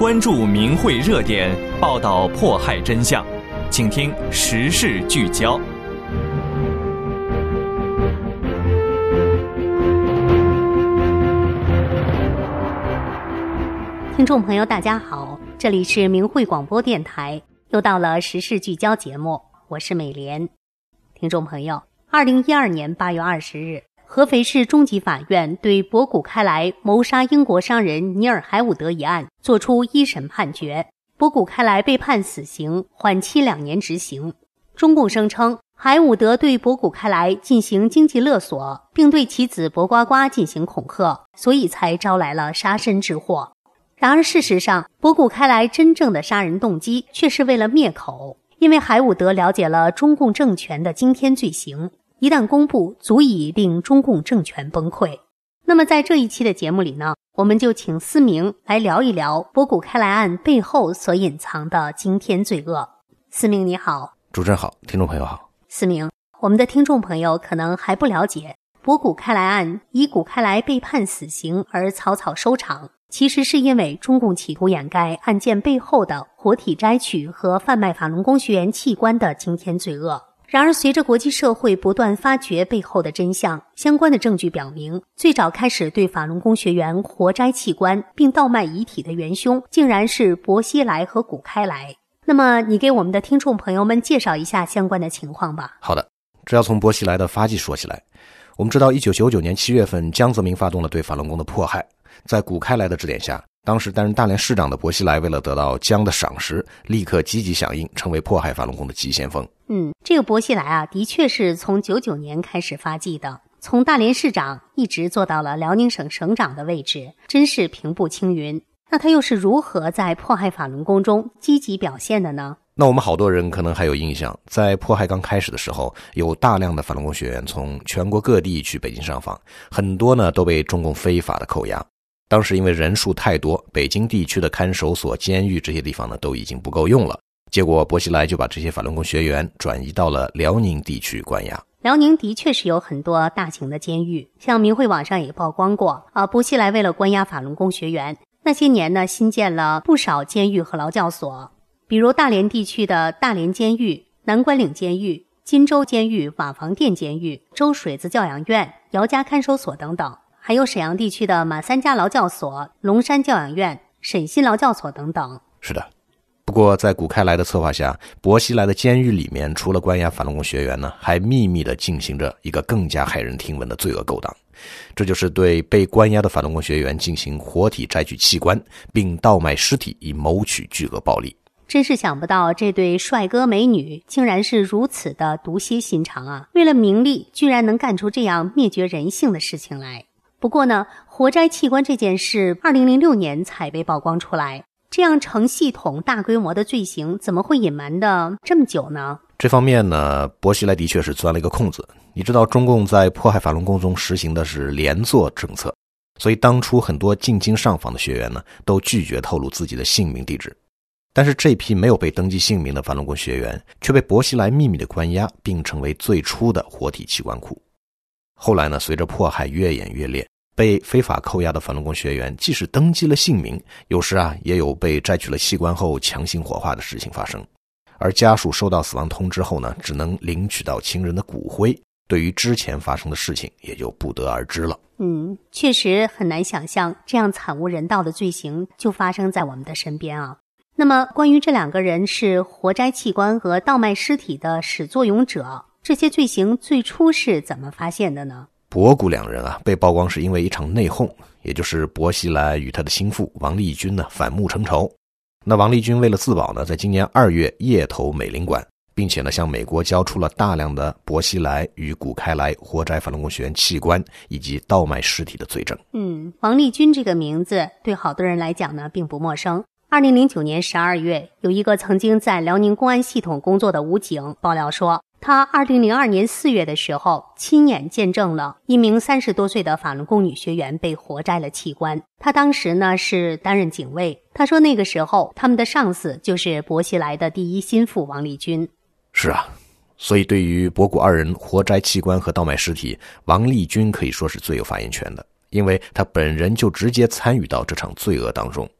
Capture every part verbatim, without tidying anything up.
关注名讳热点，报道迫害真相，请听时事聚焦。 听众朋友大家好，这里是明慧广播电台，又到了时事聚焦节目，我是美莲。听众朋友，二零一二年八月二十日，合肥市中级法院对博古开来谋杀英国商人尼尔·海伍德一案作出一审判决，博古开来被判死刑，缓期两年执行。中共声称海伍德对博古开来进行经济勒索，并对其子博呱呱进行恐吓，所以才招来了杀身之祸。然而事实上，博古开来真正的杀人动机却是为了灭口，因为海伍德了解了中共政权的惊天罪行，一旦公布，足以令中共政权崩溃。那么在这一期的节目里呢，我们就请思明来聊一聊博古开来案背后所隐藏的惊天罪恶。思明你好。 主持人好，听众朋友好。 思明，我们的听众朋友可能还不了解，博古开来案以古开来被判死刑而草草收场，其实是因为中共企图掩盖案件背后的活体摘取和贩卖法轮功学员器官的惊天罪恶。然而随着国际社会不断发掘背后的真相，相关的证据表明，最早开始对法轮功学员活摘器官并倒卖遗体的元凶竟然是薄熙来和古开来。那么你给我们的听众朋友们介绍一下相关的情况吧。 好的，这要从薄熙来的发迹说起来。我们知道一九九九年七月份，江泽民发动了对法轮功的迫害，在古开来的指点下，当时担任大连市长的薄熙来为了得到江的赏识，立刻积极响应，成为迫害法轮功的急先锋。 嗯，这个薄熙来啊，的确是从九九年开始发迹的，从大连市长一直做到了辽宁省省长的位置，真是平步青云。那他又是如何在迫害法轮功中积极表现的呢？ 那我们好多人可能还有印象，在迫害刚开始的时候，有大量的法轮功学员从全国各地去北京上访，很多呢都被中共非法的扣押。当时因为人数太多，北京地区的看守所、监狱这些地方呢都已经不够用了，结果薄熙来就把这些法轮功学员转移到了辽宁地区关押。 辽宁的确是有很多大型的监狱，像明慧网上也曝光过啊，薄熙来为了关押法轮功学员，那些年呢新建了不少监狱和劳教所，比如大连地区的大连监狱、南关岭监狱、金州监狱、瓦房店监狱、周水子教养院、姚家看守所等等，还有沈阳地区的马三家劳教所、龙山教养院、沈信劳教所等等。 是的，不过在古开来的策划下，薄熙来的监狱里面除了关押法轮功学员呢，还秘密地进行着一个更加骇人听闻的罪恶勾当，这就是对被关押的法轮功学员进行活体摘取器官，并倒卖尸体，以谋取巨额暴利。 真是想不到这对帅哥美女竟然是如此的毒蝎心肠啊！为了名利，居然能干出这样灭绝人性的事情来。不过呢，活摘器官这件事二零零六年才被曝光出来，这样成系统大规模的罪行怎么会隐瞒的这么久呢？ 这方面呢，薄熙来的确是钻了一个空子。你知道中共在迫害法轮功中实行的是连坐政策，所以当初很多进京上访的学员呢，都拒绝透露自己的姓名地址。但是这批没有被登记姓名的法轮功学员却被薄熙来秘密的关押，并成为最初的活体器官库。后来呢，随着迫害越演越烈，被非法扣押的法轮功学员即使登记了姓名，有时啊也有被摘取了器官后强行火化的事情发生。而家属收到死亡通知后呢，只能领取到亲人的骨灰，对于之前发生的事情也就不得而知了。 嗯，确实很难想象这样惨无人道的罪行就发生在我们的身边啊。那么关于这两个人是活摘器官和倒卖尸体的始作俑者，这些罪行最初是怎么发现的呢？ 博古两人啊被曝光是因为一场内讧，也就是薄熙来与他的心腹王立军呢反目成仇。那王立军为了自保呢，在今年二月夜投美领馆，并且呢向美国交出了大量的薄熙来与古开来活摘法轮功学员器官以及倒卖尸体的罪证。嗯， 王立军这个名字对好多人来讲呢并不陌生。二零零九年十二月，有一个曾经在辽宁公安系统工作的武警爆料说，他二零零二年四月的时候亲眼见证了一名三十多岁的法轮功女学员被活摘了器官。他当时呢是担任警卫，他说那个时候他们的上司就是薄熙来的第一心腹王立军。 是啊，所以对于博古二人活摘器官和倒卖尸体，王立军可以说是最有发言权的，因为他本人就直接参与到这场罪恶当中。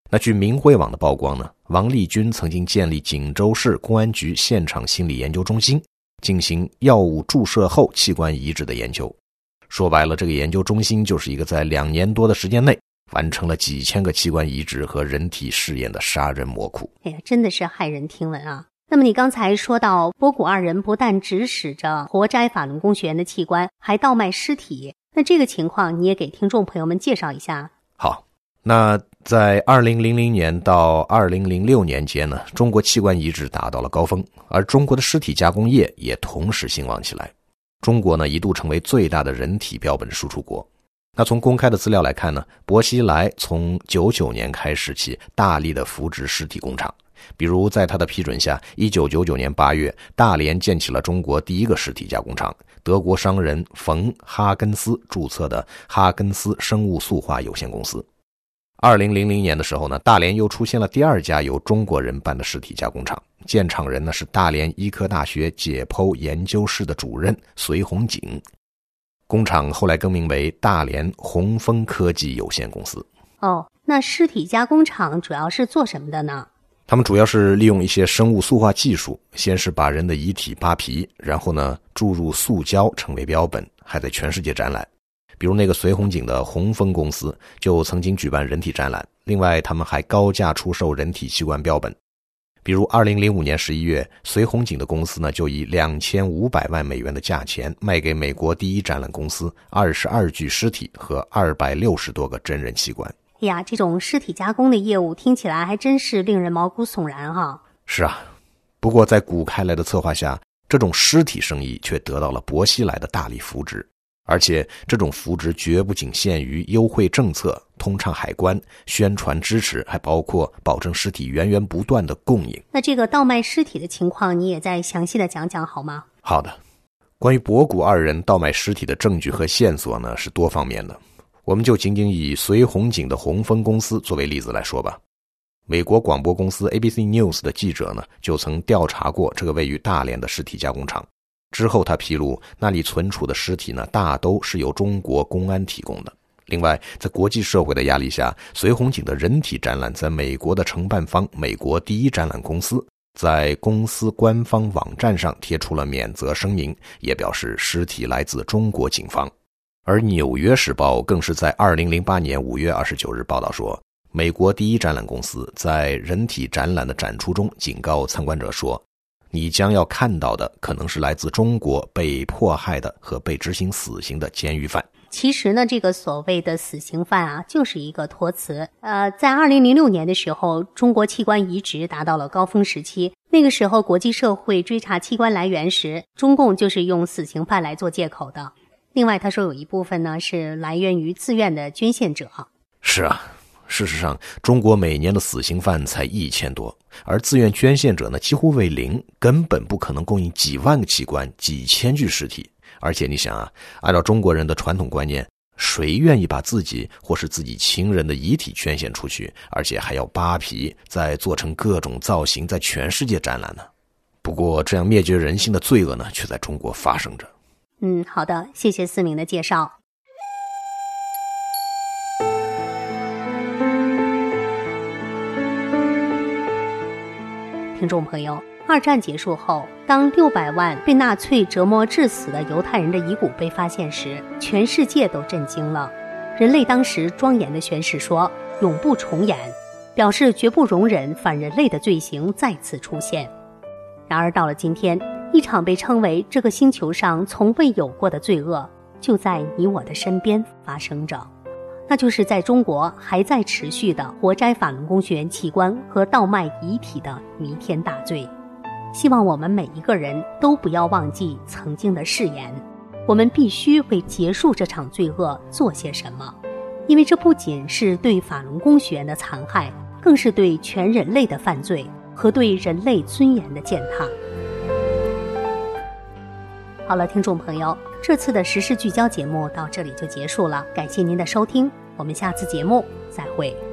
那据明慧网的曝光呢，王立军曾经建立锦州市公安局现场心理研究中心，进行药物注射后器官移植的研究。说白了，这个研究中心就是一个在两年多的时间内完成了几千个器官移植和人体试验的杀人魔窟。 哎呀，真的是骇人听闻啊！那么你刚才说到博古二人不但指使着活摘法轮功学员的器官，还倒卖尸体，那这个情况你也给听众朋友们介绍一下。 好，那在二零零零年到二零零六年间呢，中国器官移植达到了高峰，而中国的尸体加工业也同时兴旺起来。中国呢一度成为最大的人体标本输出国。那从公开的资料来看呢，薄熙来从九九年开始起大力的扶植尸体工厂。比如在他的批准下，一九九九年八月，大连建起了中国第一个尸体加工厂，德国商人冯·哈根斯注册的哈根斯生物塑化有限公司。二零零零年的时候呢，大连又出现了第二家由中国人办的尸体加工厂，建厂人呢是大连医科大学解剖研究室的主任隋红景。工厂后来更名为大连红枫科技有限公司。 哦，那尸体加工厂主要是做什么的呢？ 他们主要是利用一些生物塑化技术，先是把人的遗体扒皮，然后呢注入塑胶成为标本，还在全世界展览。比如那个隋红景的红枫公司就曾经举办人体展览，另外他们还高价出售人体器官标本。比如二零零五年十一月，隋红景的公司呢就以两千五百万美元的价钱卖给美国第一展览公司二十二具尸体和二百六十多个真人器官。 哎呀，这种尸体加工的业务听起来还真是令人毛骨悚然哈。 是啊，不过在古开来的策划下，这种尸体生意却得到了薄熙来的大力扶植，而且这种扶植绝不仅限于优惠政策、通畅海关、宣传支持，还包括保证尸体源源不断的供应。 那这个倒卖尸体的情况你也再详细的讲讲好吗？ 好的，关于博古二人倒卖尸体的证据和线索呢是多方面的，我们就仅仅以隋红景的红枫公司作为例子来说吧。美国广播公司 A B C News 的记者呢就曾调查过这个位于大连的尸体加工厂，之后他披露那里存储的尸体呢大都是由中国公安提供的。另外在国际社会的压力下，隋红景的人体展览在美国的承办方美国第一展览公司在公司官方网站上贴出了免责声明，也表示尸体来自中国警方。而纽约时报更是在二零零八年五月二十九日报道说，美国第一展览公司在人体展览的展出中警告参观者说，你将要看到的可能是来自中国被迫害的和被执行死刑的监狱犯。 其实呢，这个所谓的死刑犯啊，就是一个托词。呃，在二零零六年的时候，中国器官移植达到了高峰时期。那个时候，国际社会追查器官来源时，中共就是用死刑犯来做借口的。另外，他说有一部分呢是来源于自愿的捐献者。 是啊，事实上，中国每年的死刑犯才一千多，而自愿捐献者呢几乎为零，根本不可能供应几万个器官、几千具尸体。而且你想啊，按照中国人的传统观念，谁愿意把自己或是自己亲人的遗体捐献出去，而且还要扒皮，再做成各种造型，在全世界展览呢？不过，这样灭绝人性的罪恶呢，却在中国发生着。 嗯，好的，谢谢思明的介绍。听众朋友，二战结束后，当六百万被纳粹折磨致死的犹太人的遗骨被发现时，全世界都震惊了。人类当时庄严地宣誓说，永不重演，表示绝不容忍反人类的罪行再次出现。然而到了今天，一场被称为这个星球上从未有过的罪恶，就在你我的身边发生着。那就是在中国还在持续的活摘法轮功学员器官和倒卖遗体的弥天大罪。希望我们每一个人都不要忘记曾经的誓言，我们必须为结束这场罪恶做些什么，因为这不仅是对法轮功学员的残害，更是对全人类的犯罪和对人类尊严的践踏。好了，听众朋友，这次的时事聚焦节目到这里就结束了，感谢您的收听，我们下次节目再会。